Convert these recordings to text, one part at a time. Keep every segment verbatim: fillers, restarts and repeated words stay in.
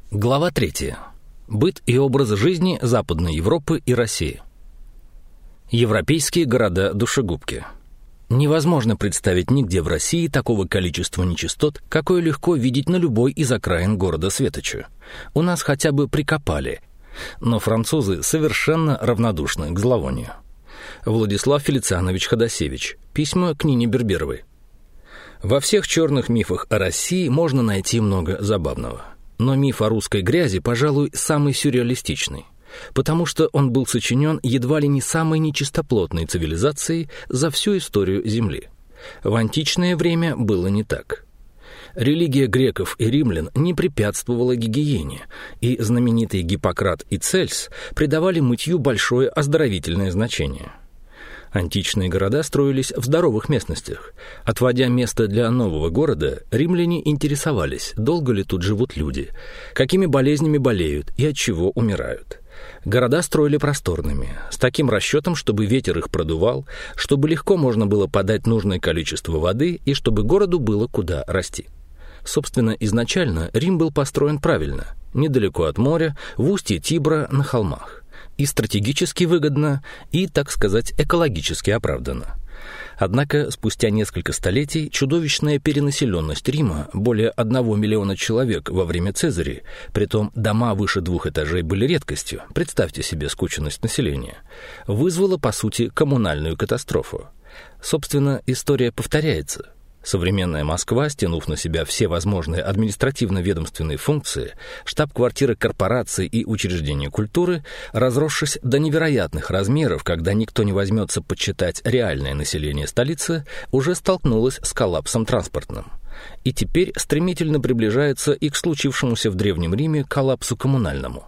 Глава третья. Быт и образ жизни Западной Европы и России. Европейские города-душегубки. Невозможно представить нигде в России такого количества нечистот, какое легко видеть на любой из окраин города Светоча. У нас хотя бы прикопали. Но французы совершенно равнодушны к зловонию. Владислав Фелицианович Ходосевич. Письма к Нине Берберовой. Во всех черных мифах о России можно найти много забавного. Но миф о русской грязи, пожалуй, самый сюрреалистичный, потому что он был сочинен едва ли не самой нечистоплотной цивилизацией за всю историю Земли. В античное время было не так. Религия греков и римлян не препятствовала гигиене, и знаменитые Гиппократ и Цельс придавали мытью большое оздоровительное значение. Античные города строились в здоровых местностях. Отводя место для нового города, римляне интересовались, долго ли тут живут люди, какими болезнями болеют и от чего умирают. Города строили просторными, с таким расчетом, чтобы ветер их продувал, чтобы легко можно было подать нужное количество воды и чтобы городу было куда расти. Собственно, изначально Рим был построен правильно, недалеко от моря, в устье Тибра на холмах. И стратегически выгодно, и, так сказать, экологически оправданно. Однако спустя несколько столетий чудовищная перенаселенность Рима, более одного миллиона человек во время Цезаря, притом дома выше двух этажей были редкостью, представьте себе скученность населения, вызвала, по сути, коммунальную катастрофу. Собственно, история повторяется. Современная Москва, стянув на себя все возможные административно-ведомственные функции, штаб-квартиры корпораций и учреждения культуры, разросшись до невероятных размеров, когда никто не возьмется подсчитать реальное население столицы, уже столкнулась с коллапсом транспортным. И теперь стремительно приближается и к случившемуся в Древнем Риме коллапсу коммунальному.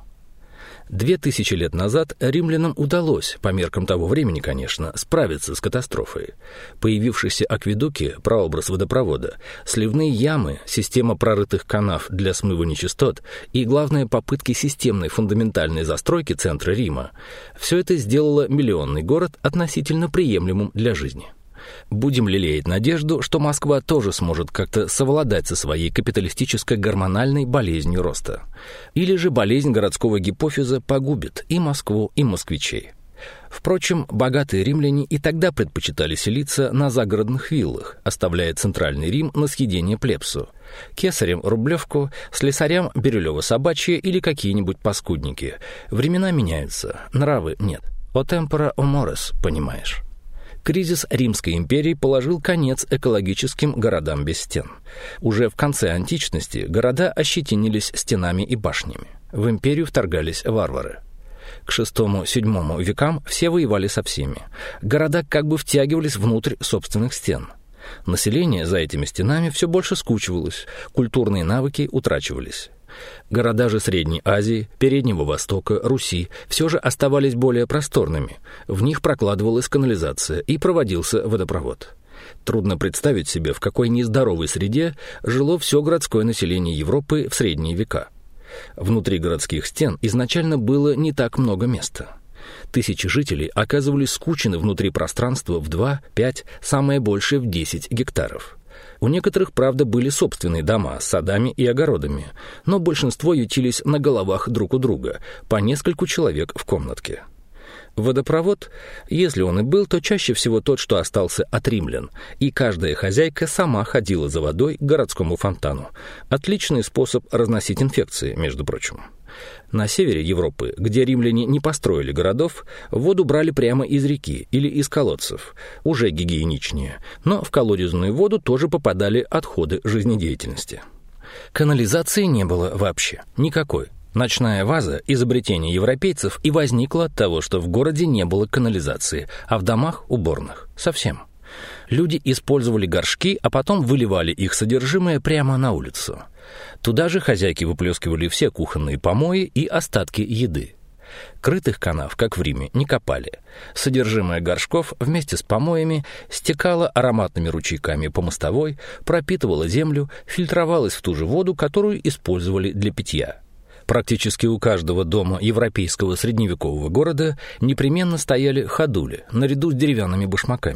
Две тысячи лет назад римлянам удалось, по меркам того времени, конечно, справиться с катастрофой. Появившиеся акведуки, прообраз водопровода, сливные ямы, система прорытых канав для смыва нечистот и, главное, попытки системной фундаментальной застройки центра Рима – все это сделало миллионный город относительно приемлемым для жизни. Будем лелеять надежду, что Москва тоже сможет как-то совладать со своей капиталистической гормональной болезнью роста. Или же болезнь городского гипофиза погубит и Москву, и москвичей. Впрочем, богатые римляне и тогда предпочитали селиться на загородных виллах, оставляя центральный Рим на съедение плебсу. Кесарям — Рублевку, слесарям — Бирюлево-Собачье или какие-нибудь паскудники. Времена меняются, нравы нет. «О темпора, о морес», понимаешь. Кризис Римской империи положил конец экологическим городам без стен. Уже в конце античности города ощетинились стенами и башнями. В империю вторгались варвары. К шестому-седьмому векам все воевали со всеми. Города как бы втягивались внутрь собственных стен. Население за этими стенами все больше скучивалось, культурные навыки утрачивались. Города же Средней Азии, Переднего Востока, Руси все же оставались более просторными. В них прокладывалась канализация и проводился водопровод. Трудно представить себе, в какой нездоровой среде жило все городское население Европы в средние века. Внутри городских стен изначально было не так много места. Тысячи жителей оказывались скучены внутри пространства в два, пять, самое большее в десять гектаров. У некоторых, правда, были собственные дома с садами и огородами, но большинство ютились на головах друг у друга, по нескольку человек в комнатке. Водопровод, если он и был, то чаще всего тот, что остался от римлян, и каждая хозяйка сама ходила за водой к городскому фонтану. Отличный способ разносить инфекции, между прочим. На севере Европы, где римляне не построили городов, воду брали прямо из реки или из колодцев, уже гигиеничнее, но в колодезную воду тоже попадали отходы жизнедеятельности. Канализации не было вообще, никакой. Ночная ваза – изобретение европейцев и возникла от того, что в городе не было канализации, а в домах – уборных. Совсем. Люди использовали горшки, а потом выливали их содержимое прямо на улицу. Туда же хозяйки выплескивали все кухонные помои и остатки еды. Крытых канав, как в Риме, не копали. Содержимое горшков вместе с помоями стекало ароматными ручейками по мостовой, пропитывало землю, фильтровалось в ту же воду, которую использовали для питья. Практически у каждого дома европейского средневекового города непременно стояли ходули, наряду с деревянными башмаками.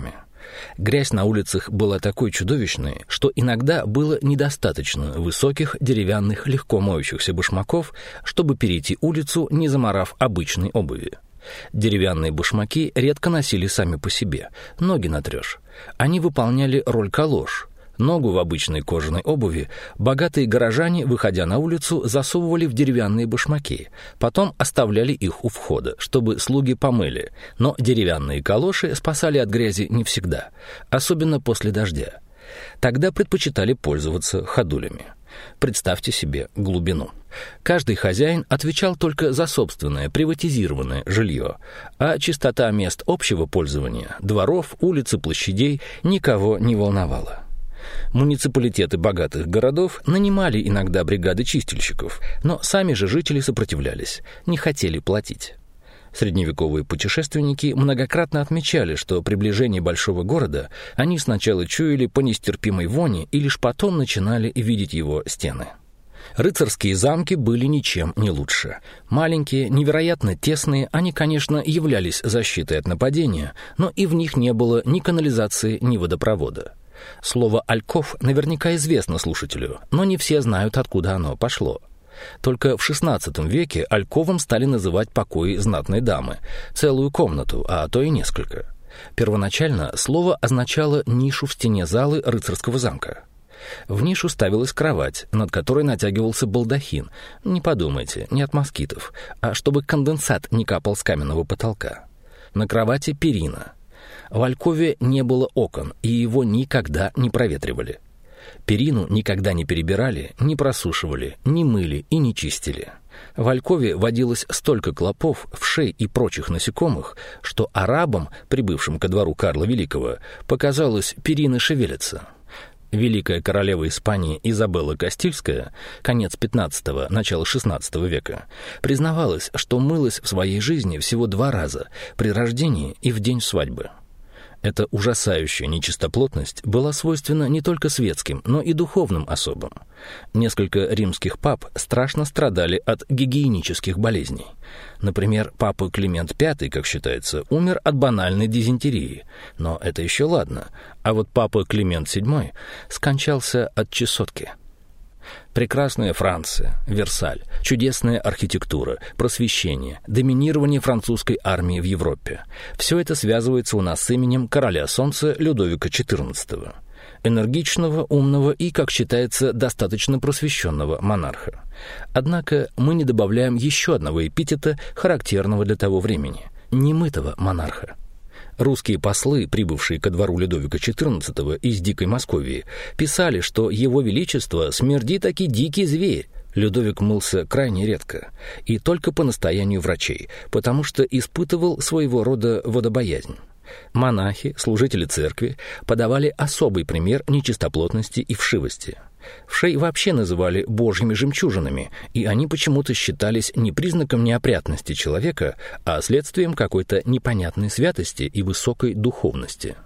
Грязь на улицах была такой чудовищной, что иногда было недостаточно высоких деревянных легко моющихся башмаков, чтобы перейти улицу, не замарав обычной обуви. Деревянные башмаки редко носили сами по себе, ноги натрешь. Они выполняли роль калош. Ногу в обычной кожаной обуви богатые горожане, выходя на улицу, засовывали в деревянные башмаки, потом оставляли их у входа, чтобы слуги помыли, но деревянные калоши спасали от грязи не всегда, особенно после дождя. Тогда предпочитали пользоваться ходулями. Представьте себе глубину. Каждый хозяин отвечал только за собственное приватизированное жилье, а чистота мест общего пользования, дворов, улиц и площадей никого не волновала. Муниципалитеты богатых городов нанимали иногда бригады чистильщиков, но сами же жители сопротивлялись, не хотели платить. Средневековые путешественники многократно отмечали, что при приближении большого города они сначала чуяли по нестерпимой вони и лишь потом начинали видеть его стены. Рыцарские замки были ничем не лучше. Маленькие, невероятно тесные, они, конечно, являлись защитой от нападения, но и в них не было ни канализации, ни водопровода. Слово «альков» наверняка известно слушателю, но не все знают, откуда оно пошло. Только в шестнадцатом веке альковом стали называть покои знатной дамы, целую комнату, а то и несколько. Первоначально слово означало нишу в стене залы рыцарского замка. В нишу ставилась кровать, над которой натягивался балдахин. Не подумайте, не от москитов, а чтобы конденсат не капал с каменного потолка. На кровати перина. В алькове не было окон, и его никогда не проветривали. Перину никогда не перебирали, не просушивали, не мыли и не чистили. В алькове водилось столько клопов, вшей и прочих насекомых, что арабам, прибывшим ко двору Карла Великого, показалось, перины шевелятся. Великая королева Испании Изабелла Кастильская, конец пятнадцатого, начало шестнадцатого века, признавалась, что мылась в своей жизни всего два раза, при рождении и в день свадьбы. Эта ужасающая нечистоплотность была свойственна не только светским, но и духовным особам. Несколько римских пап страшно страдали от гигиенических болезней. Например, папа Климент Пятый, как считается, умер от банальной дизентерии. Но это еще ладно. А вот папа Климент Седьмой скончался от чесотки. Прекрасная Франция, Версаль, чудесная архитектура, просвещение, доминирование французской армии в Европе. Все это связывается у нас с именем короля солнца Людовика четырнадцатого. Энергичного, умного и, как считается, достаточно просвещенного монарха. Однако мы не добавляем еще одного эпитета, характерного для того времени – немытого монарха. Русские послы, прибывшие ко двору Людовика четырнадцатого из Дикой Московии, писали, что его величество смерди-таки дикий зверь. Людовик мылся крайне редко, и только по настоянию врачей, потому что испытывал своего рода водобоязнь. Монахи, служители церкви, подавали особый пример нечистоплотности и вшивости. Вшей вообще называли божьими жемчужинами, и они почему-то считались не признаком неопрятности человека, а следствием какой-то непонятной святости и высокой духовности.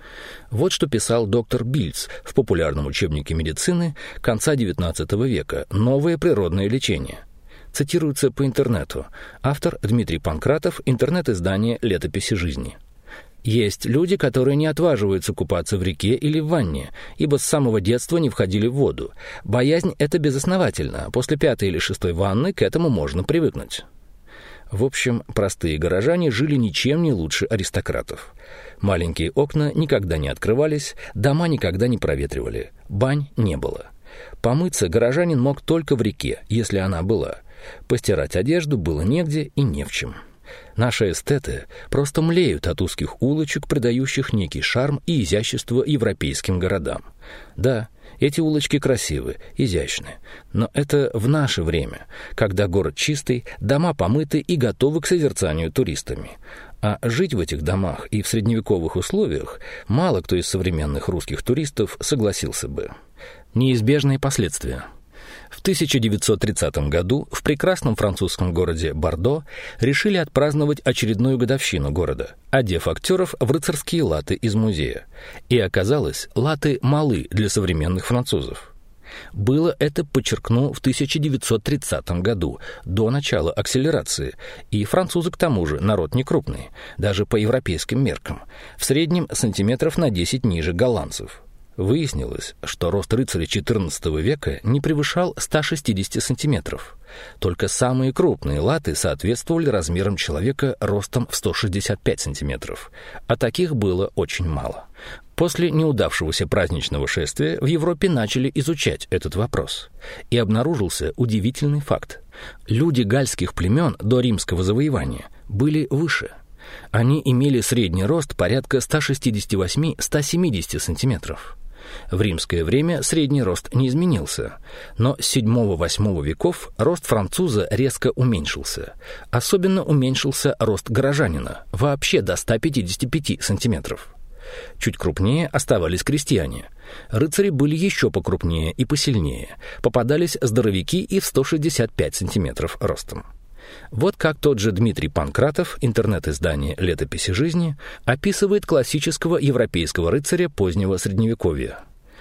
Вот что писал доктор Бильц в популярном учебнике медицины конца девятнадцатого века «Новое природное лечение». Цитируется по интернету. Автор Дмитрий Панкратов, интернет-издание «Летописи жизни». Есть люди, которые не отваживаются купаться в реке или в ванне, ибо с самого детства не входили в воду. Боязнь эта безосновательна, после пятой или шестой ванны к этому можно привыкнуть. В общем, простые горожане жили ничем не лучше аристократов. Маленькие окна никогда не открывались, дома никогда не проветривали, бань не было. Помыться горожанин мог только в реке, если она была. Постирать одежду было негде и не в чем. Наши эстеты просто млеют от узких улочек, придающих некий шарм и изящество европейским городам. Да, эти улочки красивы, изящны, но это в наше время, когда город чистый, дома помыты и готовы к созерцанию туристами. А жить в этих домах и в средневековых условиях мало кто из современных русских туристов согласился бы. Неизбежные последствия. В тысяча девятьсот тридцатом году в прекрасном французском городе Бордо решили отпраздновать очередную годовщину города, одев актеров в рыцарские латы из музея. И оказалось, латы малы для современных французов. Было это, подчеркну, в тысяча девятьсот тридцатом году, до начала акселерации, и французы к тому же народ не крупный, даже по европейским меркам, в среднем сантиметров на десять ниже голландцев. Выяснилось, что рост рыцарей четырнадцатого века не превышал ста шестидесяти сантиметров. Только самые крупные латы соответствовали размерам человека ростом в сто шестьдесят пять сантиметров, а таких было очень мало. После неудавшегося праздничного шествия в Европе начали изучать этот вопрос. И обнаружился удивительный факт. Люди гальских племен до римского завоевания были выше. Они имели средний рост порядка ста шестидесяти восьми — ста семидесяти сантиметров. В римское время средний рост не изменился, но с седьмого-восьмого веков рост француза резко уменьшился. Особенно уменьшился рост горожанина, вообще до ста пятидесяти пяти сантиметров. Чуть крупнее оставались крестьяне. Рыцари были еще покрупнее и посильнее. Попадались здоровяки и в сто шестьдесят пять сантиметров ростом. Вот как тот же Дмитрий Панкратов, интернет-издание «Летописи жизни», описывает классического европейского рыцаря позднего Средневековья.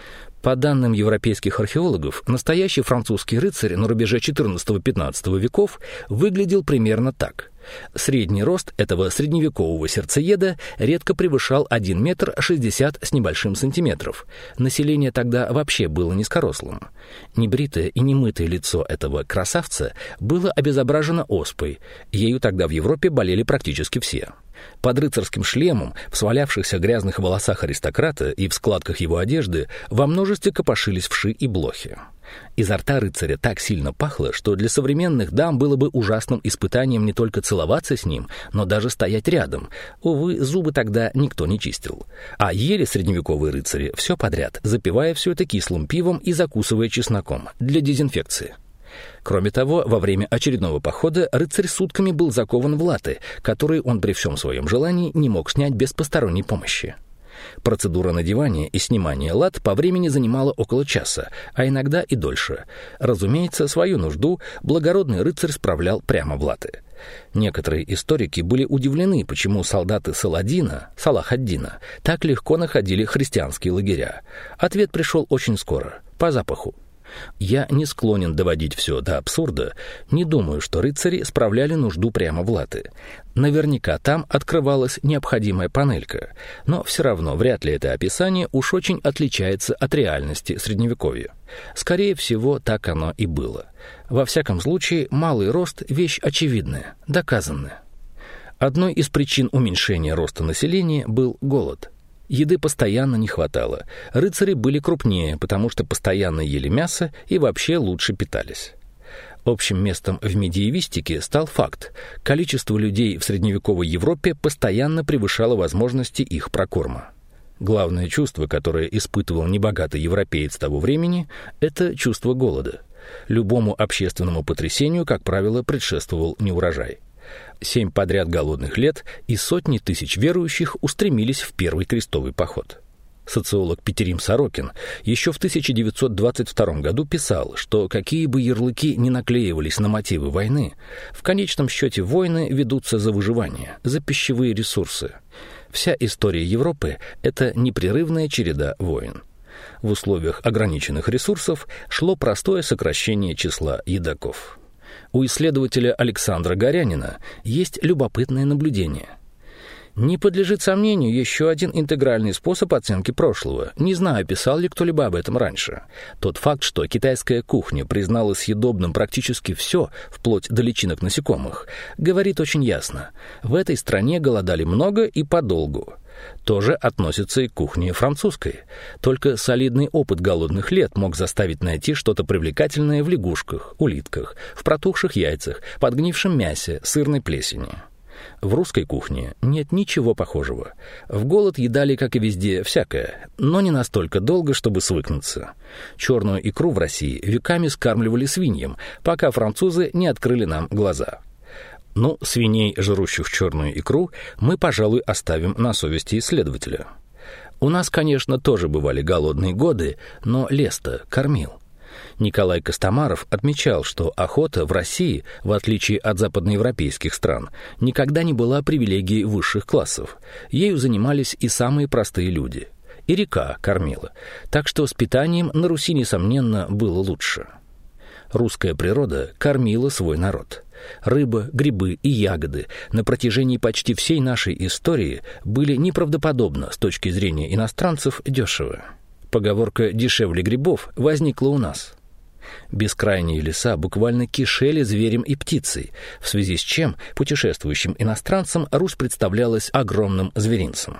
По данным европейских археологов, настоящий французский рыцарь на рубеже четырнадцатого-пятнадцатого веков выглядел примерно так. Средний рост этого средневекового сердцееда редко превышал один метр шестьдесят с небольшим сантиметров. Население тогда вообще было низкорослым. Небритое и немытое лицо этого красавца было обезображено оспой. Ею тогда в Европе болели практически все. Под рыцарским шлемом, в свалявшихся грязных волосах аристократа и в складках его одежды во множестве копошились вши и блохи. Изо рта рыцаря так сильно пахло, что для современных дам было бы ужасным испытанием не только целоваться с ним, но даже стоять рядом. Увы, зубы тогда никто не чистил. А ели средневековые рыцари все подряд, запивая все это кислым пивом и закусывая чесноком для дезинфекции. Кроме того, во время очередного похода рыцарь сутками был закован в латы, которые он при всем своем желании не мог снять без посторонней помощи. Процедура надевания и снимания лат по времени занимала около часа, а иногда и дольше. Разумеется, свою нужду благородный рыцарь справлял прямо в латы. Некоторые историки были удивлены, почему солдаты Саладина, Салах-ад-Дина, так легко находили христианские лагеря. Ответ пришел очень скоро, по запаху. Я не склонен доводить все до абсурда, не думаю, что рыцари справляли нужду прямо в латы. Наверняка там открывалась необходимая панелька, но все равно вряд ли это описание уж очень отличается от реальности Средневековья. Скорее всего, так оно и было. Во всяком случае, малый рост – вещь очевидная, доказанная. Одной из причин уменьшения роста населения был голод. Еды постоянно не хватало. Рыцари были крупнее, потому что постоянно ели мясо и вообще лучше питались. Общим местом в медиевистике стал факт: количество людей в средневековой Европе постоянно превышало возможности их прокорма. Главное чувство, которое испытывал небогатый европеец того времени, это чувство голода. Любому общественному потрясению, как правило, предшествовал неурожай. Семь подряд голодных лет, и сотни тысяч верующих устремились в первый крестовый поход. Социолог Петерим Сорокин еще в тысяча девятьсот двадцать втором году писал, что какие бы ярлыки ни наклеивались на мотивы войны, в конечном счете войны ведутся за выживание, за пищевые ресурсы. Вся история Европы – это непрерывная череда войн. В условиях ограниченных ресурсов шло простое сокращение числа едоков. У исследователя Александра Горянина есть любопытное наблюдение. Не подлежит сомнению еще один интегральный способ оценки прошлого. Не знаю, писал ли кто-либо об этом раньше. Тот факт, что китайская кухня признала съедобным практически все, вплоть до личинок насекомых, говорит очень ясно. В этой стране голодали много и подолгу. Тоже относится и к кухне французской. Только солидный опыт голодных лет мог заставить найти что-то привлекательное в лягушках, улитках, в протухших яйцах, подгнившем мясе, сырной плесени. В русской кухне нет ничего похожего. В голод едали, как и везде, всякое, но не настолько долго, чтобы свыкнуться. Черную икру в России веками скармливали свиньям, пока французы не открыли нам глаза. Ну, свиней, жрущих черную икру, мы, пожалуй, оставим на совести исследователя. У нас, конечно, тоже бывали голодные годы, но лес-то кормил. Николай Костомаров отмечал, что охота в России, в отличие от западноевропейских стран, никогда не была привилегией высших классов. Ею занимались и самые простые люди. и река кормила, так что с питанием на Руси, несомненно, было лучше. Русская природа кормила свой народ. Рыба, грибы и ягоды на протяжении почти всей нашей истории были неправдоподобно с точки зрения иностранцев дешевы. Поговорка «дешевле грибов» возникла у нас. Бескрайние леса буквально кишели зверем и птицей, в связи с чем путешествующим иностранцам Русь представлялась огромным зверинцем.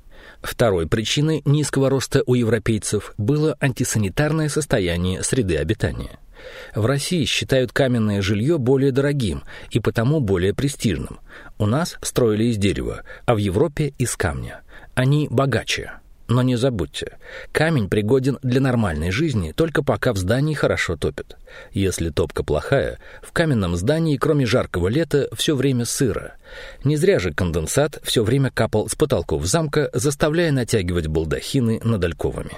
Второй причиной низкого роста у европейцев было антисанитарное состояние среды обитания. В России считают каменное жилье более дорогим и потому более престижным. У нас строили из дерева, а в Европе из камня. Они богаче. Но не забудьте, камень пригоден для нормальной жизни только пока в здании хорошо топят. Если топка плохая, в каменном здании, кроме жаркого лета, все время сыро. Не зря же конденсат все время капал с потолков замка, заставляя натягивать балдахины над альковами.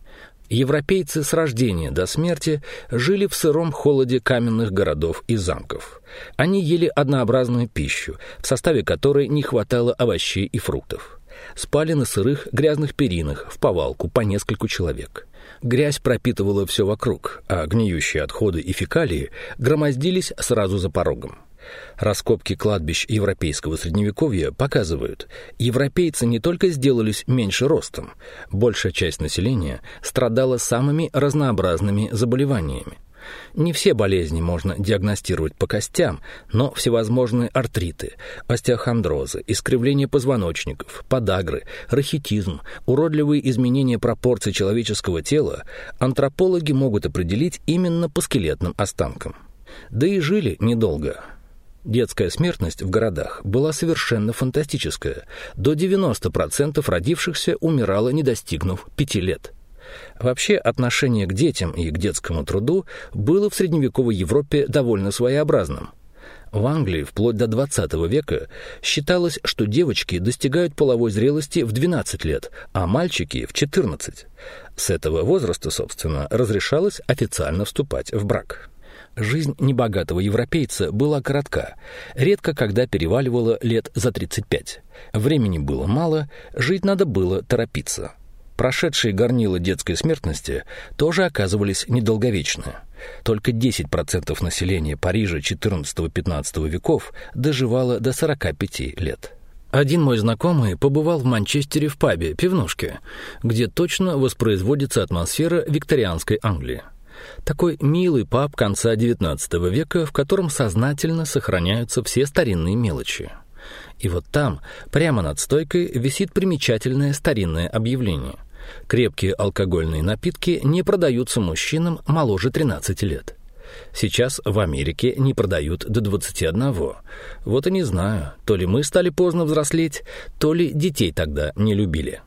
Европейцы с рождения до смерти жили в сыром холоде каменных городов и замков. Они ели однообразную пищу, в составе которой не хватало овощей и фруктов. Спали на сырых грязных перинах в повалку по нескольку человек. Грязь пропитывала все вокруг, а гниющие отходы и фекалии громоздились сразу за порогом. Раскопки кладбищ европейского средневековья показывают, европейцы не только сделались меньше ростом, большая часть населения страдала самыми разнообразными заболеваниями. Не все болезни можно диагностировать по костям, но всевозможные артриты, остеохондрозы, искривление позвоночников, подагры, рахитизм, уродливые изменения пропорций человеческого тела антропологи могут определить именно по скелетным останкам. Да и жили недолго. Детская смертность в городах была совершенно фантастическая. До девяноста процентов родившихся умирало, не достигнув пяти лет. Вообще, отношение к детям и к детскому труду было в средневековой Европе довольно своеобразным. В Англии вплоть до двадцатого века считалось, что девочки достигают половой зрелости в двенадцать лет, а мальчики — в четырнадцать. С этого возраста, собственно, разрешалось официально вступать в брак. Жизнь небогатого европейца была коротка, редко когда переваливала лет за тридцать пять. Времени было мало, жить надо было торопиться. Прошедшие горнила детской смертности тоже оказывались недолговечны. Только десять процентов населения Парижа четырнадцатого-пятнадцатого веков доживало до сорока пяти лет. Один мой знакомый побывал в Манчестере в пабе, пивнушке, где точно воспроизводится атмосфера викторианской Англии. Такой милый паб конца девятнадцатого века, в котором сознательно сохраняются все старинные мелочи. И вот там, прямо над стойкой, висит примечательное старинное объявление. Крепкие алкогольные напитки не продаются мужчинам моложе тринадцати лет. Сейчас в Америке не продают до двадцати одного. Вот и не знаю, то ли мы стали поздно взрослеть, то ли детей тогда не любили.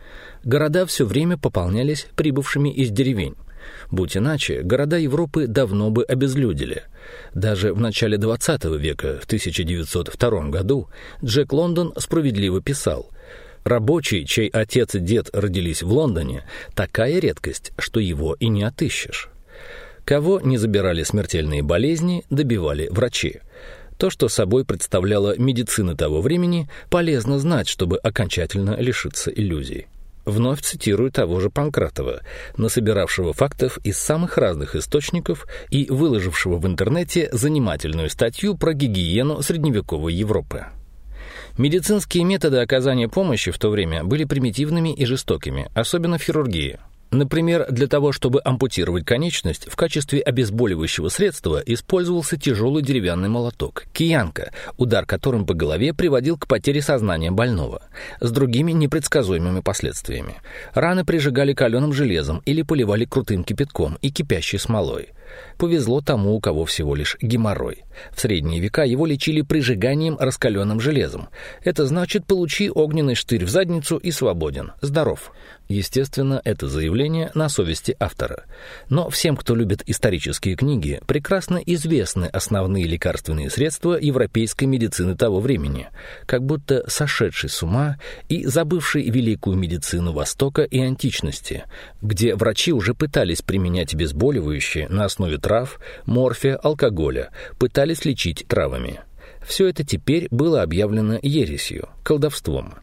Города все время пополнялись прибывшими из деревень. Будь иначе, города Европы давно бы обезлюдили. Даже в начале двадцатого века, в тысяча девятьсот втором году, Джек Лондон справедливо писал: «Рабочий, чей отец и дед родились в Лондоне, такая редкость, что его и не отыщешь». Кого не забирали смертельные болезни, добивали врачи. То, что собой представляла медицина того времени, полезно знать, чтобы окончательно лишиться иллюзий. Вновь цитирую того же Панкратова, насобиравшего фактов из самых разных источников и выложившего в интернете занимательную статью про гигиену средневековой Европы. Медицинские методы оказания помощи в то время были примитивными и жестокими, особенно в хирургии. Например, для того, чтобы ампутировать конечность, в качестве обезболивающего средства использовался тяжелый деревянный молоток – киянка, удар которым по голове приводил к потере сознания больного, с другими непредсказуемыми последствиями. Раны прижигали каленым железом или поливали крутым кипятком и кипящей смолой. Повезло тому, у кого всего лишь геморрой. В средние века его лечили прижиганием раскаленным железом. Это значит, получи огненный штырь в задницу и свободен, здоров. Естественно, это заявление на совести автора. Но всем, кто любит исторические книги, прекрасно известны основные лекарственные средства европейской медицины того времени, как будто сошедший с ума и забывший великую медицину Востока и античности, где врачи уже пытались применять обезболивающие на основе трав, морфия, алкоголя, пытались лечить травами. Все это теперь было объявлено ересью, колдовством.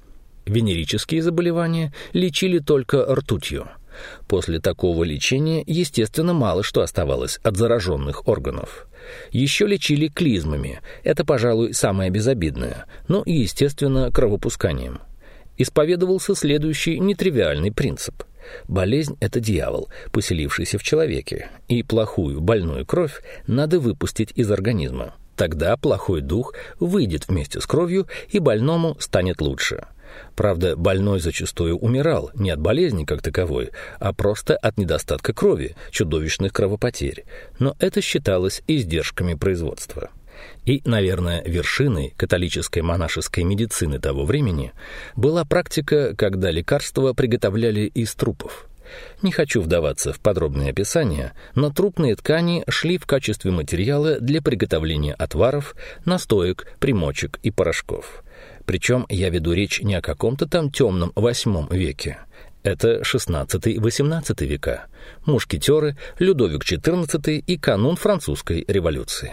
Венерические заболевания лечили только ртутью. После такого лечения, естественно, мало что оставалось от зараженных органов. Еще лечили клизмами, это, пожалуй, самое безобидное, ну и, естественно, кровопусканием. Исповедовался следующий нетривиальный принцип. Болезнь — это дьявол, поселившийся в человеке, и плохую больную кровь надо выпустить из организма. Тогда плохой дух выйдет вместе с кровью, и больному станет лучше. Правда, больной зачастую умирал не от болезни как таковой, а просто от недостатка крови, чудовищных кровопотерь. Но это считалось издержками производства. И, наверное, вершиной католической монашеской медицины того времени была практика, когда лекарства приготовляли из трупов. Не хочу вдаваться в подробные описания, но трупные ткани шли в качестве материала для приготовления отваров, настоек, примочек и порошков. Причем я веду речь не о каком-то там темном восьмом веке. Это шестнадцатый-восемнадцатый века, мушкетеры, Людовик четырнадцатый и канун французской революции.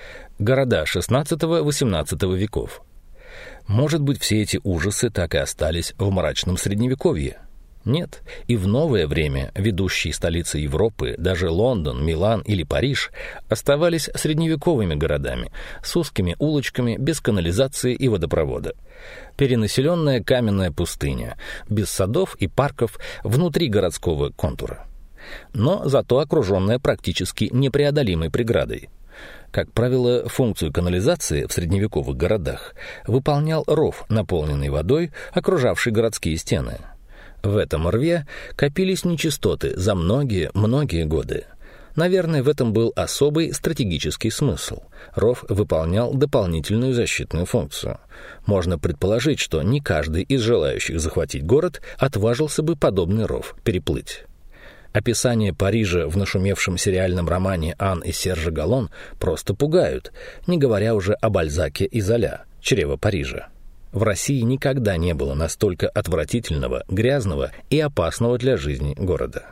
Города шестнадцатого-восемнадцатого веков. Может быть, все эти ужасы так и остались в мрачном Средневековье? Нет, и в новое время ведущие столицы Европы, даже Лондон, Милан или Париж, оставались средневековыми городами, с узкими улочками, без канализации и водопровода. Перенаселенная каменная пустыня, без садов и парков внутри городского контура. Но зато окруженная практически непреодолимой преградой. Как правило, функцию канализации в средневековых городах выполнял ров, наполненный водой, окружавший городские стены. В этом рве копились нечистоты за многие-многие годы. Наверное, в этом был особый стратегический смысл. Ров выполнял дополнительную защитную функцию. Можно предположить, что не каждый из желающих захватить город отважился бы подобный ров переплыть. Описания Парижа в нашумевшем сериальном романе «Ан и Сержа Галлон» просто пугают, не говоря уже о Бальзаке и Золя, «Чрево Парижа». В России никогда не было настолько отвратительного, грязного и опасного для жизни города.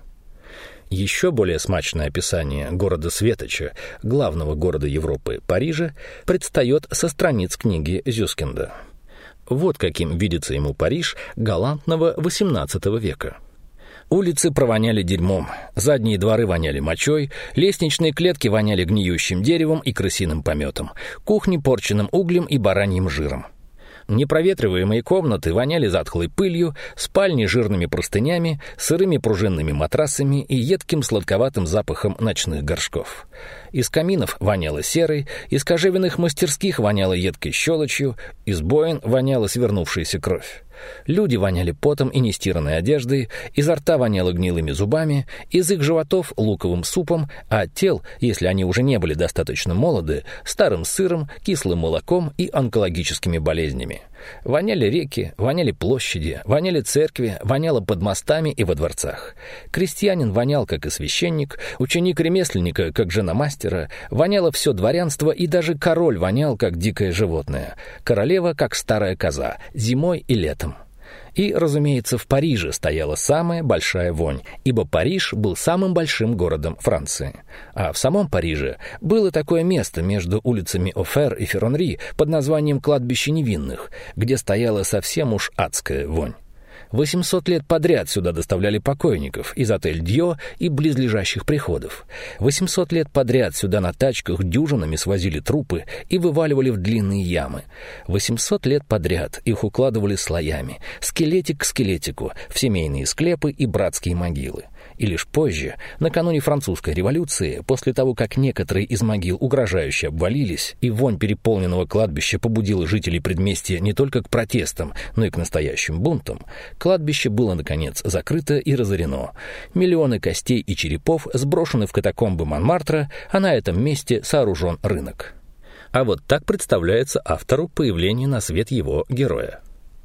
Еще более смачное описание города Светоча, главного города Европы, Парижа, предстает со страниц книги Зюскинда. Вот каким видится ему Париж галантного восемнадцатого века. Улицы провоняли дерьмом, задние дворы воняли мочой, лестничные клетки воняли гниющим деревом и крысиным пометом, кухни порченным углем и бараньим жиром. Непроветриваемые комнаты воняли затхлой пылью, спальни жирными простынями, сырыми пружинными матрасами и едким сладковатым запахом ночных горшков. Из каминов воняло серой, из кожевенных мастерских воняло едкой щелочью, из боин воняла свернувшаяся кровь. Люди воняли потом и нестиранной одеждой, изо рта воняло гнилыми зубами, из их животов — луковым супом, а от тел, если они уже не были достаточно молоды, старым сыром, кислым молоком и онкологическими болезнями. Воняли реки, воняли площади, воняли церкви, воняло под мостами и во дворцах. Крестьянин вонял, как и священник, ученик ремесленника, как жена мастера, воняло все дворянство, и даже король вонял, как дикое животное, королева, как старая коза, зимой и летом. И, разумеется, в Париже стояла самая большая вонь, ибо Париж был самым большим городом Франции. А в самом Париже было такое место между улицами Офер и Ферронри под названием «Кладбище невинных», где стояла совсем уж адская вонь. восемьсот лет подряд сюда доставляли покойников из отель Дьё и близлежащих приходов. восемьсот лет подряд сюда на тачках дюжинами свозили трупы и вываливали в длинные ямы. восемьсот лет подряд их укладывали слоями, скелетик к скелетику, в семейные склепы и братские могилы. И лишь позже, накануне французской революции, после того, как некоторые из могил угрожающе обвалились, и вонь переполненного кладбища побудила жителей предместья не только к протестам, но и к настоящим бунтам, кладбище было, наконец, закрыто и разорено. Миллионы костей и черепов сброшены в катакомбы Монмартра, а на этом месте сооружен рынок. А вот так представляется автору появление на свет его героя.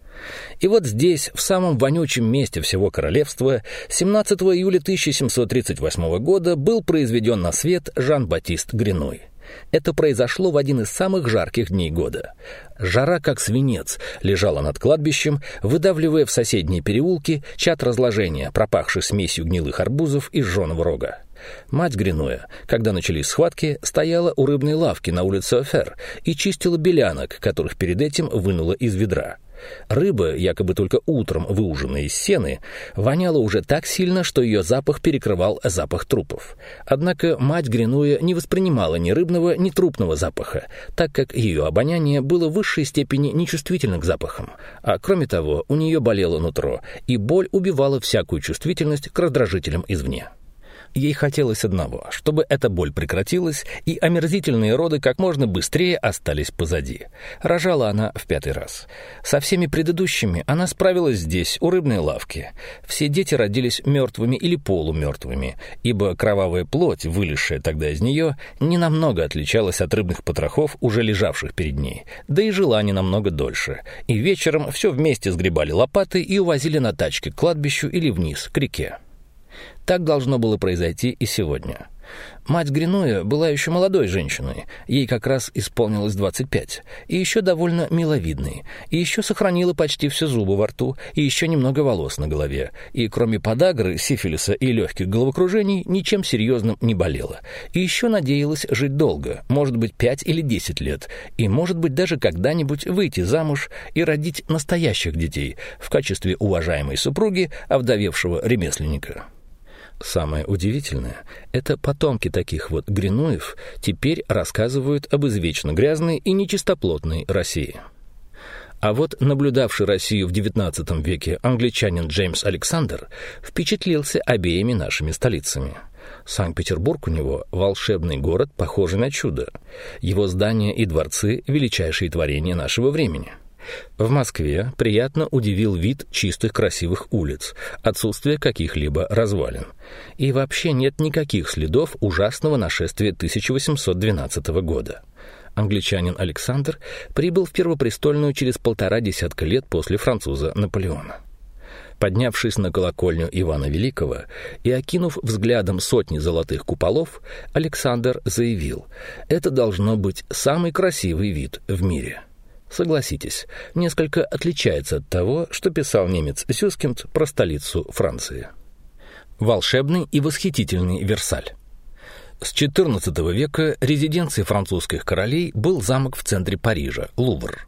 И вот здесь, в самом вонючем месте всего королевства, семнадцатого июля тысяча семьсот тридцать восьмого года был произведен на свет Жан-Батист Гренуй. Это произошло в один из самых жарких дней года. Жара, как свинец, лежала над кладбищем, выдавливая в соседние переулки чад разложения, пропахший смесью гнилых арбузов и жженого рога. Мать Гринуя, когда начались схватки, стояла у рыбной лавки на улице Офер и чистила белянок, которых перед этим вынула из ведра. Рыба, якобы только утром выуженная из сены, воняла уже так сильно, что ее запах перекрывал запах трупов. Однако мать Гринуя не воспринимала ни рыбного, ни трупного запаха, так как ее обоняние было в высшей степени нечувствительно к запахам. А кроме того, у нее болело нутро, и боль убивала всякую чувствительность к раздражителям извне. Ей хотелось одного, чтобы эта боль прекратилась, и омерзительные роды как можно быстрее остались позади. Рожала она в пятый раз. Со всеми предыдущими она справилась здесь, у рыбной лавки. Все дети родились мертвыми или полумертвыми, ибо кровавая плоть, вылезшая тогда из нее, ненамного отличалась от рыбных потрохов, уже лежавших перед ней, да и жила не намного дольше. И вечером все вместе сгребали лопаты и увозили на тачке к кладбищу или вниз, к реке. Так должно было произойти и сегодня. Мать Гринуя была еще молодой женщиной, ей как раз исполнилось двадцать пять, и еще довольно миловидной, и еще сохранила почти все зубы во рту, и еще немного волос на голове, и кроме подагры, сифилиса и легких головокружений ничем серьезным не болела, и еще надеялась жить долго, может быть пять или десять лет, и может быть даже когда-нибудь выйти замуж и родить настоящих детей в качестве уважаемой супруги овдовевшего ремесленника. Самое удивительное — это потомки таких вот Гринуев теперь рассказывают об извечно грязной и нечистоплотной России. А вот наблюдавший Россию в девятнадцатом веке англичанин Джеймс Александр впечатлился обеими нашими столицами. Санкт-Петербург у него — волшебный город, похожий на чудо. Его здания и дворцы — величайшие творения нашего времени. В Москве приятно удивил вид чистых красивых улиц, отсутствие каких-либо развалин. И вообще нет никаких следов ужасного нашествия тысяча восемьсот двенадцатого года. Англичанин Александр прибыл в Первопрестольную через полтора десятка лет после француза Наполеона. Поднявшись на колокольню Ивана Великого и окинув взглядом сотни золотых куполов, Александр заявил: «Это должно быть самый красивый вид в мире». Согласитесь, несколько отличается от того, что писал немец Зюскинд про столицу Франции. Волшебный и восхитительный Версаль. С четырнадцатого века резиденцией французских королей был замок в центре Парижа — Лувр.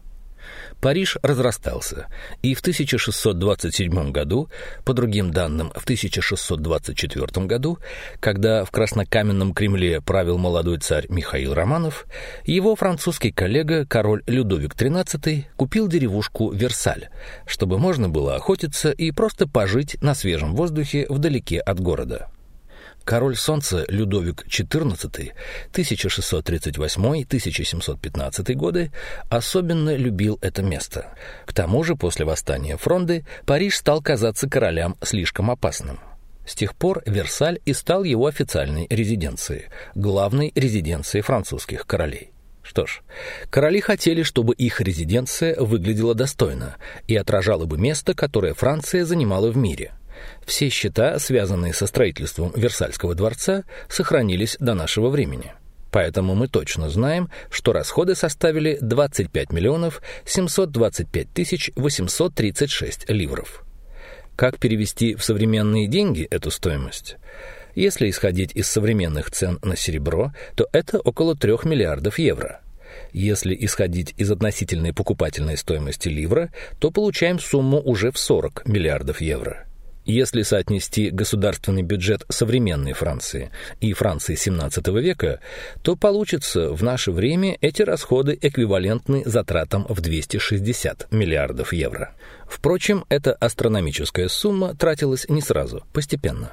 Париж разрастался, и в тысяча шестьсот двадцать седьмом году, по другим данным, в тысяча шестьсот двадцать четвёртом году, когда в краснокаменном Кремле правил молодой царь Михаил Романов, его французский коллега, король Людовик тринадцатый, купил деревушку Версаль, чтобы можно было охотиться и просто пожить на свежем воздухе вдалеке от города. Король Солнца Людовик четырнадцатый, тысяча шестьсот тридцать восьмой — тысяча семьсот пятнадцатый годы, особенно любил это место. К тому же после восстания Фронды Париж стал казаться королям слишком опасным. С тех пор Версаль и стал его официальной резиденцией, главной резиденцией французских королей. Что ж, короли хотели, чтобы их резиденция выглядела достойно и отражала бы место, которое Франция занимала в мире. Все счета, связанные со строительством Версальского дворца, сохранились до нашего времени. Поэтому мы точно знаем, что расходы составили двадцать пять миллионов семьсот двадцать пять тысяч восемьсот тридцать шесть ливров. Как перевести в современные деньги эту стоимость? Если исходить из современных цен на серебро, то это около трех миллиардов евро. Если исходить из относительной покупательной стоимости ливра, то получаем сумму уже в сорок миллиардов евро. Если соотнести государственный бюджет современной Франции и Франции семнадцатого века, то получится, в наше время эти расходы эквивалентны затратам в двести шестьдесят миллиардов евро. Впрочем, эта астрономическая сумма тратилась не сразу, постепенно.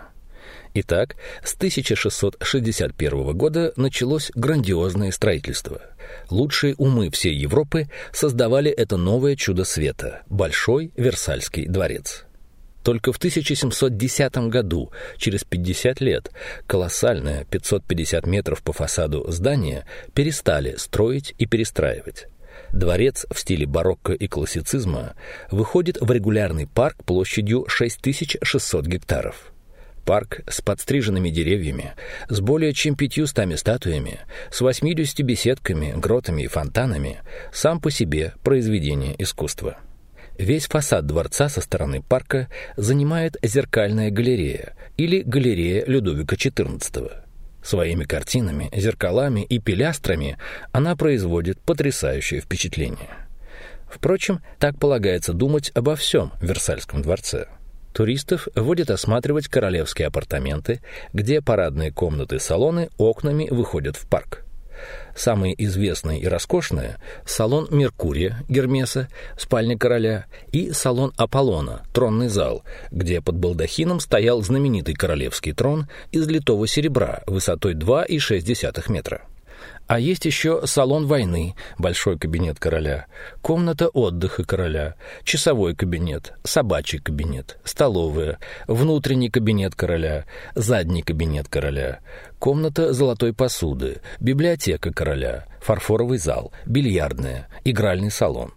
Итак, с тысяча шестьсот шестьдесят первого года началось грандиозное строительство. Лучшие умы всей Европы создавали это новое чудо света — Большой Версальский дворец. Только в тысяча семьсот десятом году, через пятьдесят лет, колоссальное пятьсот пятьдесят метров по фасаду здание перестали строить и перестраивать. Дворец в стиле барокко и классицизма выходит в регулярный парк площадью шесть тысяч шестьсот гектаров. Парк с подстриженными деревьями, с более чем пятьюстами статуями, с восьмидесятью беседками, гротами и фонтанами — сам по себе произведение искусства. Весь фасад дворца со стороны парка занимает зеркальная галерея или галерея Людовика четырнадцатого. Своими картинами, зеркалами и пилястрами она производит потрясающее впечатление. Впрочем, так полагается думать обо всем Версальском дворце. Туристов водят осматривать королевские апартаменты, где парадные комнаты и салоны окнами выходят в парк. Самые известные и роскошные – салон Меркурия, Гермеса, спальня короля, и салон Аполлона, тронный зал, где под балдахином стоял знаменитый королевский трон из литого серебра высотой два и шесть десятых метра. А есть еще салон войны, большой кабинет короля, комната отдыха короля, часовой кабинет, собачий кабинет, столовая, внутренний кабинет короля, задний кабинет короля, комната золотой посуды, библиотека короля, фарфоровый зал, бильярдная, игральный салон.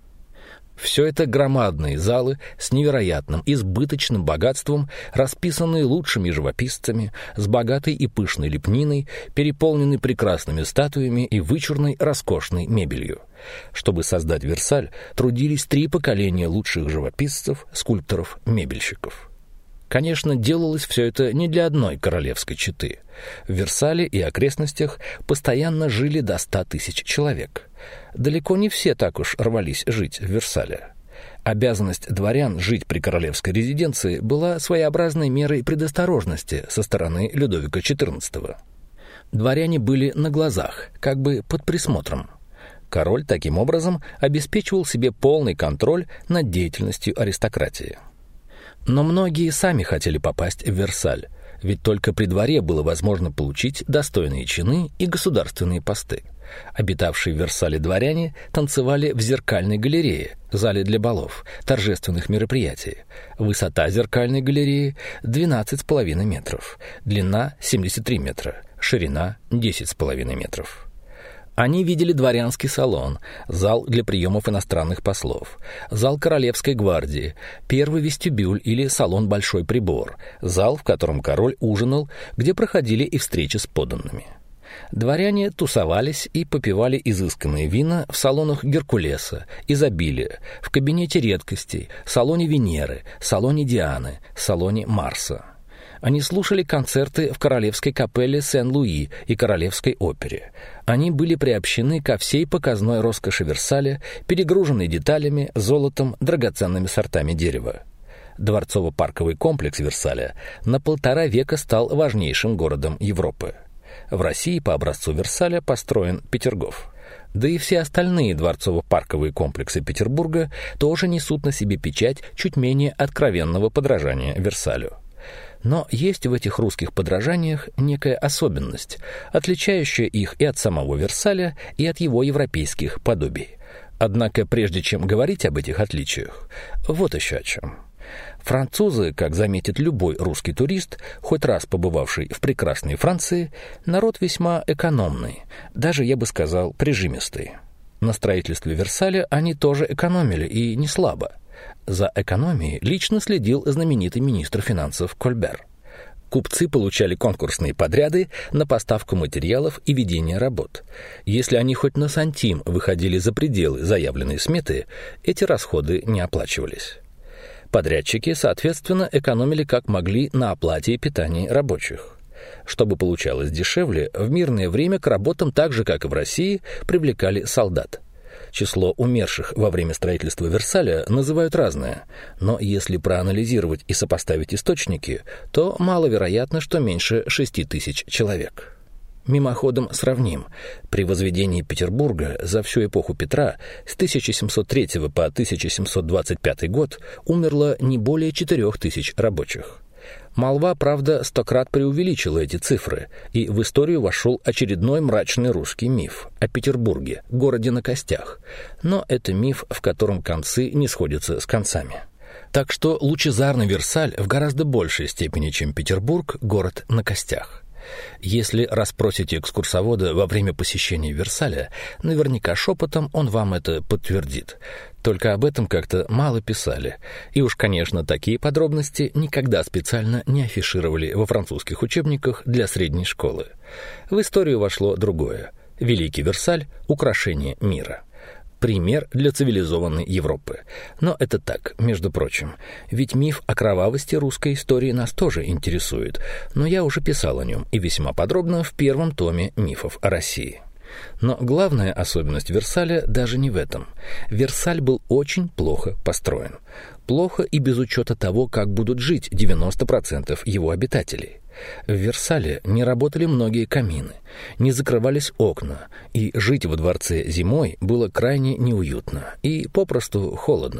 Все это громадные залы с невероятным избыточным богатством, расписанные лучшими живописцами, с богатой и пышной лепниной, переполнены прекрасными статуями и вычурной роскошной мебелью. Чтобы создать Версаль, трудились три поколения лучших живописцев, скульпторов, мебельщиков. Конечно, делалось все это не для одной королевской четы. В Версале и окрестностях постоянно жили до ста тысяч человек. Далеко не все так уж рвались жить в Версале. Обязанность дворян жить при королевской резиденции была своеобразной мерой предосторожности со стороны Людовика четырнадцатого. Дворяне были на глазах, как бы под присмотром. Король таким образом обеспечивал себе полный контроль над деятельностью аристократии. Но многие сами хотели попасть в Версаль, ведь только при дворе было возможно получить достойные чины и государственные посты. Обитавшие в Версале дворяне танцевали в зеркальной галерее, зале для балов, торжественных мероприятий. Высота зеркальной галереи — двенадцать с половиной метров, длина — семьдесят три метра, ширина — десять с половиной метров. Они видели дворянский салон, зал для приемов иностранных послов, зал королевской гвардии, первый вестибюль или салон «Большой прибор», зал, в котором король ужинал, где проходили и встречи с подданными. Дворяне тусовались и попивали изысканные вина в салонах Геркулеса, Изобилия, в кабинете редкостей, салоне Венеры, салоне Дианы, салоне Марса. Они слушали концерты в королевской капелле Сен-Луи и королевской опере. Они были приобщены ко всей показной роскоши Версаля, перегруженной деталями, золотом, драгоценными сортами дерева. Дворцово-парковый комплекс Версаля на полтора века стал важнейшим городом Европы. В России по образцу Версаля построен Петергоф. Да и все остальные дворцово-парковые комплексы Петербурга тоже несут на себе печать чуть менее откровенного подражания Версалю. Но есть в этих русских подражаниях некая особенность, отличающая их и от самого Версаля, и от его европейских подобий. Однако, прежде чем говорить об этих отличиях, вот еще о чем. Французы, как заметит любой русский турист, хоть раз побывавший в прекрасной Франции, народ весьма экономный, даже, я бы сказал, прижимистый. На строительстве Версаля они тоже экономили, и не слабо. За экономией лично следил знаменитый министр финансов Кольбер. Купцы получали конкурсные подряды на поставку материалов и ведение работ. Если они хоть на сантим выходили за пределы заявленной сметы, эти расходы не оплачивались. Подрядчики, соответственно, экономили как могли на оплате и питании рабочих. Чтобы получалось дешевле, в мирное время к работам, так же как и в России, привлекали солдат. Число умерших во время строительства Версаля называют разное, но если проанализировать и сопоставить источники, то маловероятно, что меньше шести тысяч человек. Мимоходом сравним. При возведении Петербурга за всю эпоху Петра с тысяча семьсот третьего по тысяча семьсот двадцать пятый год умерло не более четырех тысяч рабочих. Молва, правда, стократ преувеличила эти цифры, и в историю вошел очередной мрачный русский миф о Петербурге, городе на костях. Но это миф, в котором концы не сходятся с концами. Так что лучезарный Версаль в гораздо большей степени, чем Петербург, город на костях. Если расспросите экскурсовода во время посещения Версаля, наверняка шепотом он вам это подтвердит. Только об этом как-то мало писали. И уж, конечно, такие подробности никогда специально не афишировали во французских учебниках для средней школы. В историю вошло другое. Великий Версаль — украшение мира. Пример для цивилизованной Европы. Но это так, между прочим. Ведь миф о кровавости русской истории нас тоже интересует. Но я уже писал о нем, и весьма подробно, в первом томе «Мифов о России». Но главная особенность Версаля даже не в этом. Версаль был очень плохо построен. Плохо и без учета того, как будут жить девяносто процентов его обитателей. В Версале не работали многие камины, не закрывались окна, и жить во дворце зимой было крайне неуютно и попросту холодно.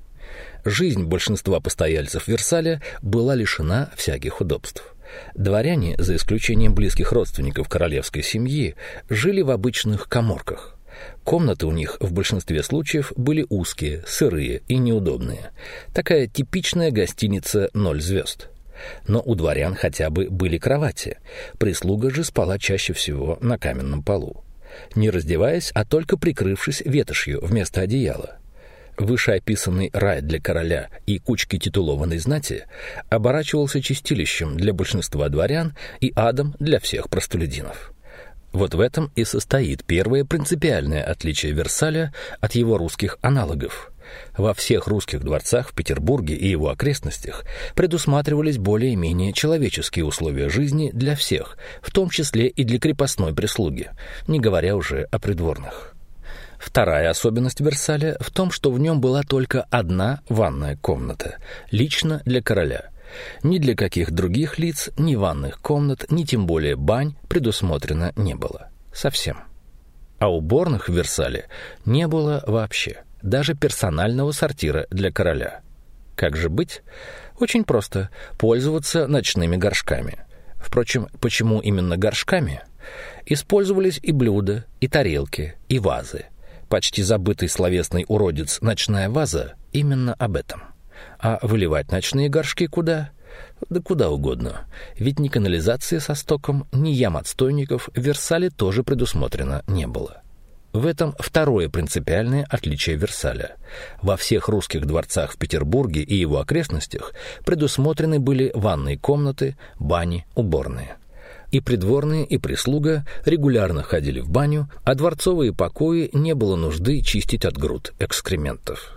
Жизнь большинства постояльцев Версаля была лишена всяких удобств. Дворяне, за исключением близких родственников королевской семьи, жили в обычных каморках. Комнаты у них в большинстве случаев были узкие, сырые и неудобные. Такая типичная гостиница «ноль звезд». Но у дворян хотя бы были кровати. Прислуга же спала чаще всего на каменном полу, не раздеваясь, а только прикрывшись ветошью вместо одеяла. Вышеописанный рай для короля и кучки титулованной знати оборачивался чистилищем для большинства дворян и адом для всех простолюдинов. Вот в этом и состоит первое принципиальное отличие Версаля от его русских аналогов. Во всех русских дворцах в Петербурге и его окрестностях предусматривались более-менее человеческие условия жизни для всех, в том числе и для крепостной прислуги, не говоря уже о придворных. Вторая особенность Версаля в том, что в нем была только одна ванная комната, лично для короля. Ни для каких других лиц ни ванных комнат, ни тем более бань предусмотрено не было. Совсем. А уборных в Версале не было вообще. Даже персонального сортира для короля. Как же быть? Очень просто. Пользоваться ночными горшками. Впрочем, почему именно горшками? Использовались и блюда, и тарелки, и вазы. Почти забытый словесный уродец «ночная ваза» именно об этом. А выливать ночные горшки куда? Да куда угодно. Ведь ни канализации со стоком, ни ям отстойников в Версале тоже предусмотрено не было. В этом второе принципиальное отличие Версаля. Во всех русских дворцах в Петербурге и его окрестностях предусмотрены были ванные комнаты, бани, уборные. И придворные, и прислуга регулярно ходили в баню, а дворцовые покои не было нужды чистить от груд экскрементов.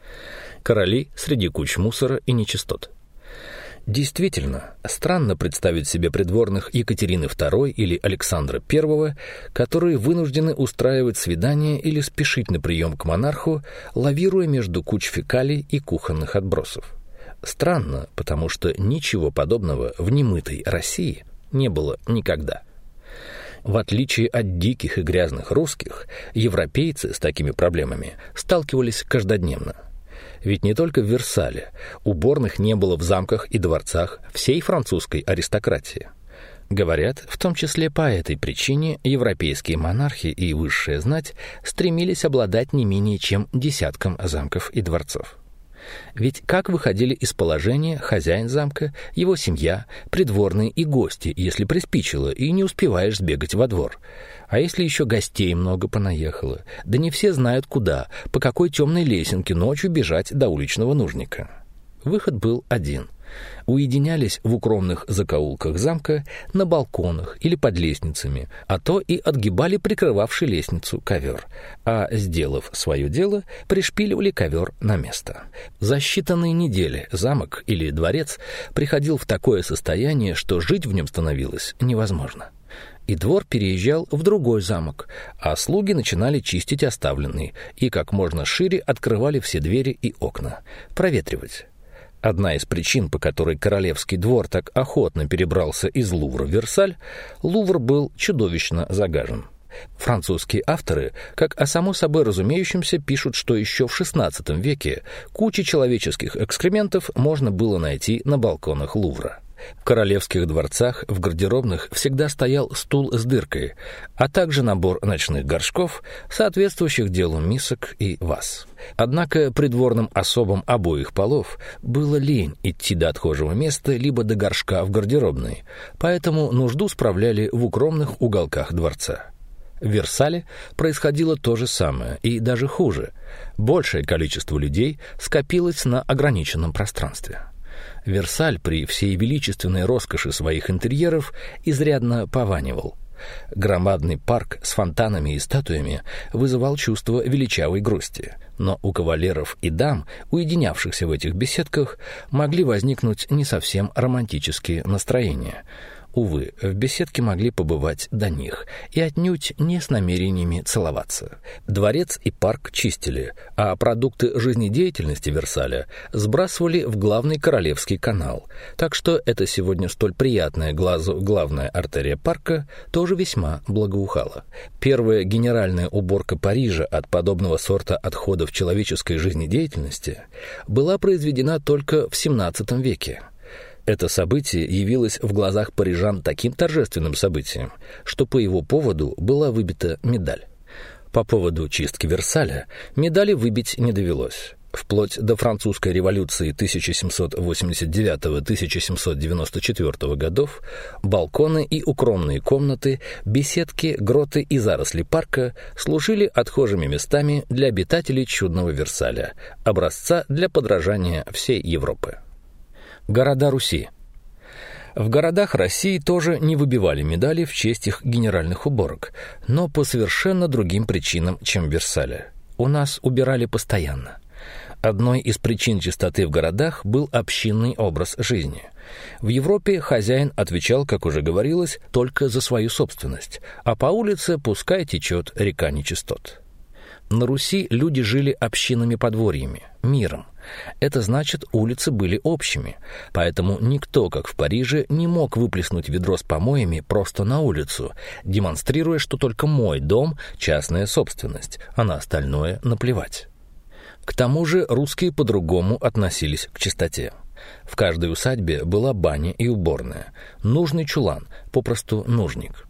Короли среди куч мусора и нечистот. Действительно, странно представить себе придворных Екатерины второй или Александра первого, которые вынуждены устраивать свидания или спешить на прием к монарху, лавируя между куч фекалий и кухонных отбросов. Странно, потому что ничего подобного в немытой России не было никогда. В отличие от диких и грязных русских, европейцы с такими проблемами сталкивались каждодневно. Ведь не только в Версале уборных не было в замках и дворцах всей французской аристократии. Говорят, в том числе по этой причине европейские монархи и высшая знать стремились обладать не менее чем десятком замков и дворцов. Ведь как выходили из положения хозяин замка, его семья, придворные и гости, если приспичило и не успеваешь сбегать во двор? А если еще гостей много понаехало? Да не все знают куда, по какой темной лесенке ночью бежать до уличного нужника. Выход был один. Уединялись в укромных закоулках замка, на балконах или под лестницами, а то и отгибали прикрывавший лестницу ковер, а, сделав свое дело, пришпиливали ковер на место. За считанные недели замок или дворец приходил в такое состояние, что жить в нем становилось невозможно. И двор переезжал в другой замок, а слуги начинали чистить оставленный и как можно шире открывали все двери и окна, проветривать. Одна из причин, по которой королевский двор так охотно перебрался из Лувра в Версаль, Лувр был чудовищно загажен. Французские авторы, как о само собой разумеющемся, пишут, что еще в шестнадцатом веке кучи человеческих экскрементов можно было найти на балконах Лувра. В королевских дворцах в гардеробных всегда стоял стул с дыркой, а также набор ночных горшков, соответствующих делу мисок и ваз. Однако придворным особам обоих полов было лень идти до отхожего места либо до горшка в гардеробной, поэтому нужду справляли в укромных уголках дворца. В Версале происходило то же самое, и даже хуже. Большее количество людей скопилось на ограниченном пространстве. Версаль при всей величественной роскоши своих интерьеров изрядно пованивал. Громадный парк с фонтанами и статуями вызывал чувство величавой грусти, но у кавалеров и дам, уединявшихся в этих беседках, могли возникнуть не совсем романтические настроения. Увы, в беседке могли побывать до них, и отнюдь не с намерениями целоваться. Дворец и парк чистили, а продукты жизнедеятельности Версаля сбрасывали в главный Королевский канал, так что эта сегодня столь приятная глазу главная артерия парка тоже весьма благоухала. Первая генеральная уборка Парижа от подобного сорта отходов человеческой жизнедеятельности была произведена только в семнадцатом веке. Это событие явилось в глазах парижан таким торжественным событием, что по его поводу была выбита медаль. По поводу чистки Версаля медали выбить не довелось. Вплоть до французской революции тысяча семьсот восемьдесят девятого — тысяча семьсот девяносто четвёртого годов балконы и укромные комнаты, беседки, гроты и заросли парка служили отхожими местами для обитателей чудного Версаля, образца для подражания всей Европы. Города Руси. В городах России тоже не выбивали медали в честь их генеральных уборок, но по совершенно другим причинам, чем в Версале. У нас убирали постоянно. Одной из причин чистоты в городах был общинный образ жизни. В Европе хозяин отвечал, как уже говорилось, только за свою собственность, а по улице пускай течет река нечистот. На Руси люди жили общинами-подворьями, миром. Это значит, улицы были общими, поэтому никто, как в Париже, не мог выплеснуть ведро с помоями просто на улицу, демонстрируя, что только мой дом — частная собственность, а на остальное наплевать. К тому же русские по-другому относились к чистоте. В каждой усадьбе была баня и уборная, нужный чулан, попросту нужник.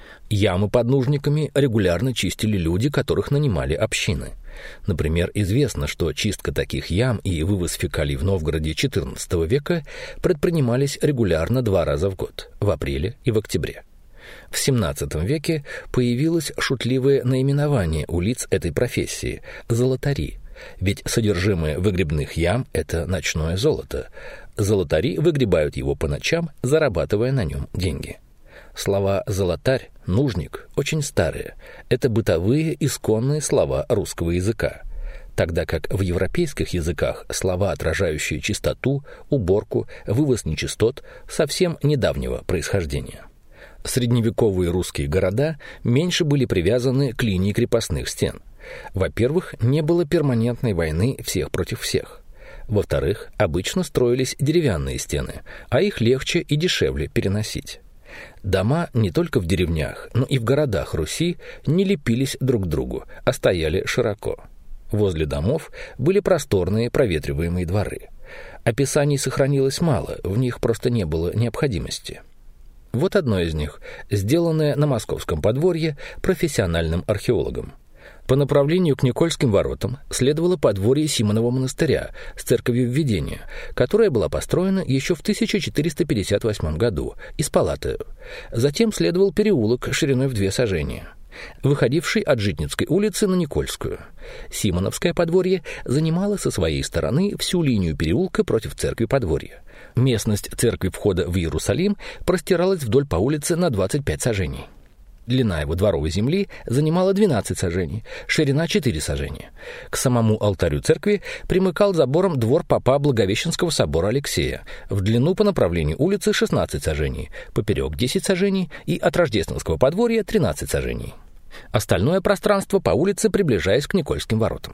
Ямы под нужниками регулярно чистили люди, которых нанимали общины. Например, известно, что чистка таких ям и вывоз фекалий в Новгороде четырнадцатого века предпринимались регулярно два раза в год, в апреле и в октябре. В семнадцатом веке появилось шутливое наименование у лиц этой профессии – золотари, ведь содержимое выгребных ям – это ночное золото. Золотари выгребают его по ночам, зарабатывая на нем деньги. Слова «золотарь», «нужник» очень старые. Это бытовые исконные слова русского языка. Тогда как в европейских языках слова, отражающие чистоту, уборку, вывоз нечистот, совсем недавнего происхождения. Средневековые русские города меньше были привязаны к линии крепостных стен. Во-первых, не было перманентной войны всех против всех. Во-вторых, обычно строились деревянные стены, а их легче и дешевле переносить. Дома не только в деревнях, но и в городах Руси не лепились друг к другу, а стояли широко. Возле домов были просторные проветриваемые дворы. Описаний сохранилось мало, в них просто не было необходимости. Вот одно из них, сделанное на Московском подворье профессиональным археологом. По направлению к Никольским воротам следовало подворье Симонова монастыря с церковью Введения, которая была построена еще в тысяча четыреста пятьдесят восьмом году и с палатою. Затем следовал переулок шириной в две сажения, выходивший от Житницкой улицы на Никольскую. Симоновское подворье занимало со своей стороны всю линию переулка против церкви подворья. Местность церкви входа в Иерусалим простиралась вдоль по улице на двадцать пять сажений. Длина его дворовой земли занимала двенадцать сажений, ширина четыре сажения. К самому алтарю церкви примыкал забором двор попа Благовещенского собора Алексея, в длину по направлению улицы шестнадцать сажений, поперек десять сажений и от Рождественского подворья тринадцать сажений. Остальное пространство по улице, приближаясь к Никольским воротам.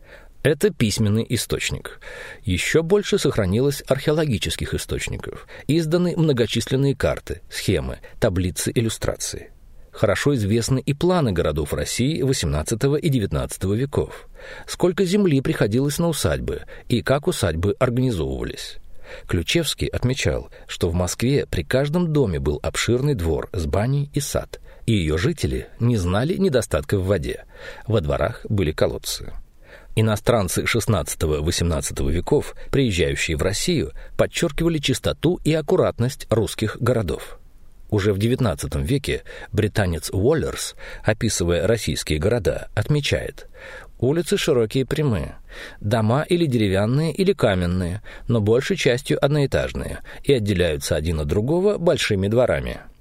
Это письменный источник. Еще больше сохранилось археологических источников. Изданы многочисленные карты, схемы, таблицы, иллюстрации. Хорошо известны и планы городов России восемнадцатого и девятнадцатого веков. Сколько земли приходилось на усадьбы и как усадьбы организовывались. Ключевский отмечал, что в Москве при каждом доме был обширный двор с баней и сад, и ее жители не знали недостатка в воде. Во дворах были колодцы. Иностранцы шестнадцатого-восемнадцатого веков, приезжающие в Россию, подчеркивали чистоту и аккуратность русских городов. Уже в девятнадцатом веке британец Уоллерс, описывая российские города, отмечает: улицы широкие и прямые, дома или деревянные, или каменные, но большей частью одноэтажные и отделяются один от другого большими дворами.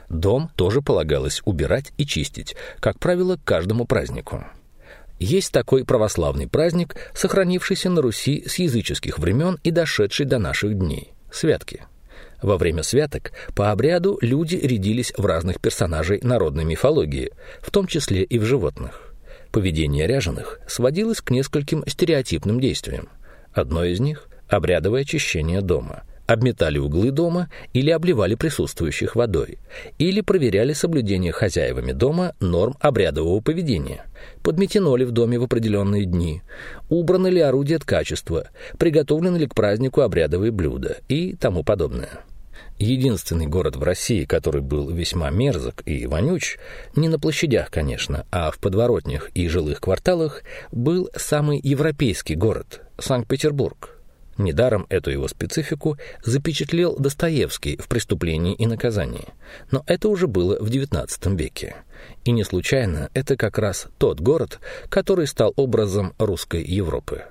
Дом тоже полагалось убирать и чистить, как правило, к каждому празднику. Есть такой православный праздник, сохранившийся на Руси с языческих времен и дошедший до наших дней – святки. Во время святок по обряду люди рядились в разных персонажей народной мифологии, в том числе и в животных. Поведение ряженых сводилось к нескольким стереотипным действиям. Одно из них – обрядовое очищение дома. Обметали углы дома или обливали присутствующих водой, или проверяли соблюдение хозяевами дома норм обрядового поведения, подметено ли в доме в определенные дни, убраны ли орудия ткачества, приготовлены ли к празднику обрядовые блюда и тому подобное. Единственный город в России, который был весьма мерзок и вонюч, не на площадях, конечно, а в подворотнях и жилых кварталах, был самый европейский город – Санкт-Петербург. Недаром эту его специфику запечатлел Достоевский в «Преступлении и наказании». Но это уже было в девятнадцатом веке. И не случайно это как раз тот город, который стал образом русской Европы.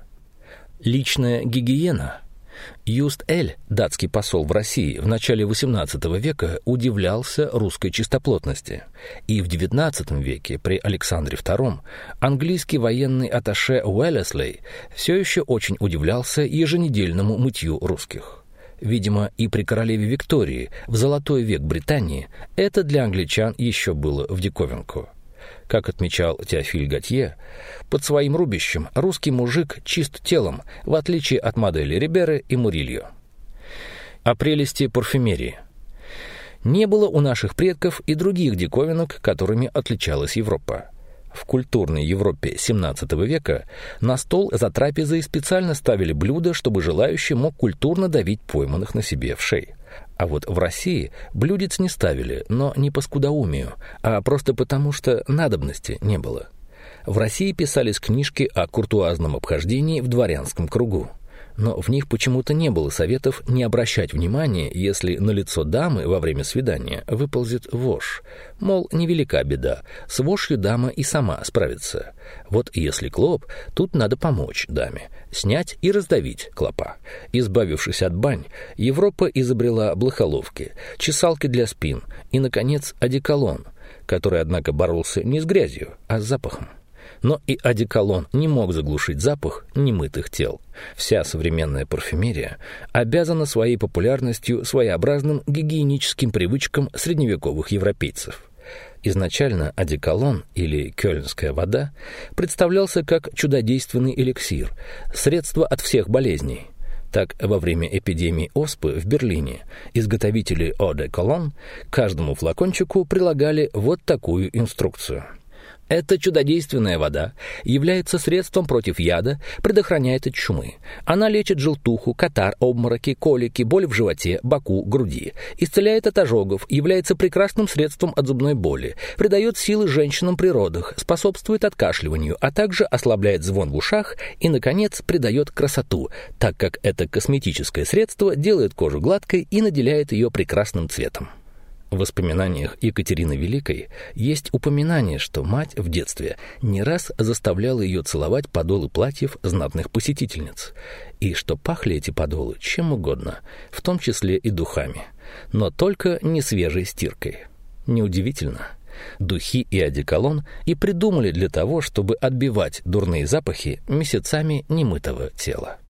Личная гигиена. Юст Эль, датский посол в России, в начале восемнадцатого века удивлялся русской чистоплотности. И в девятнадцатом веке при Александре втором английский военный атташе Уэллеслей все еще очень удивлялся еженедельному мытью русских. Видимо, и при королеве Виктории в золотой век Британии это для англичан еще было в диковинку. Как отмечал Теофиль Готье, под своим рубищем русский мужик чист телом, в отличие от модели Риберы и Мурильо. О прелести парфюмерии. Не было у наших предков и других диковинок, которыми отличалась Европа. В культурной Европе семнадцатого века на стол за трапезой специально ставили блюда, чтобы желающий мог культурно давить пойманных на себе вшей. А вот в России блюдец не ставили, но не по скудоумию, а просто потому, что надобности не было. В России писались книжки о куртуазном обхождении в дворянском кругу. Но в них почему-то не было советов не обращать внимания, если на лицо дамы во время свидания выползет вошь. Мол, невелика беда, с вошью дама и сама справится. Вот если клоп, тут надо помочь даме, снять и раздавить клопа. Избавившись от бань, Европа изобрела блохоловки, чесалки для спин и, наконец, одеколон, который, однако, боролся не с грязью, а с запахом. Но и одеколон не мог заглушить запах немытых тел. Вся современная парфюмерия обязана своей популярностью своеобразным гигиеническим привычкам средневековых европейцев. Изначально одеколон, или кёльнская вода, представлялся как чудодейственный эликсир, средство от всех болезней. Так, во время эпидемии оспы в Берлине изготовители Eau de Cologne к каждому флакончику прилагали вот такую инструкцию. Эта чудодейственная вода является средством против яда, предохраняет от чумы. Она лечит желтуху, катар, обмороки, колики, боль в животе, боку, груди. Исцеляет от ожогов, является прекрасным средством от зубной боли, придает силы женщинам при родах, способствует откашливанию, а также ослабляет звон в ушах и, наконец, придает красоту, так как это косметическое средство делает кожу гладкой и наделяет ее прекрасным цветом. В воспоминаниях Екатерины Великой есть упоминание, что мать в детстве не раз заставляла ее целовать подолы платьев знатных посетительниц, и что пахли эти подолы чем угодно, в том числе и духами, но только не свежей стиркой. Неудивительно. Духи и одеколон и придумали для того, чтобы отбивать дурные запахи месяцами немытого тела.